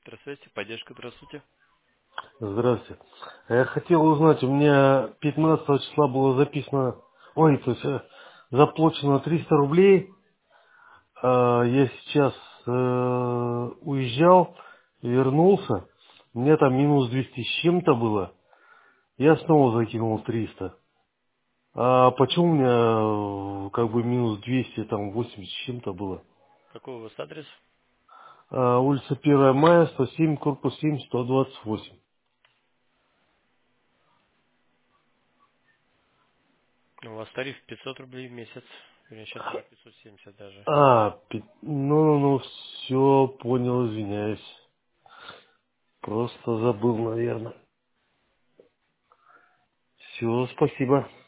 Здравствуйте, поддержка, здравствуйте. Здравствуйте. Я хотел узнать, у меня 15 числа было записано, то есть заплачено 300 рублей. Я сейчас уезжал, вернулся, у меня там минус 200 с чем-то было. Я снова закинул 300. А почему у меня как бы минус 200, там 80 с чем-то было? Какой у вас адрес? Улица 1 Мая, 107, корпус 7, 128. У вас тариф 500 рублей в месяц. Вернее, сейчас уже 570 даже. Ну, все, понял, извиняюсь. Просто забыл, наверное. Все, спасибо.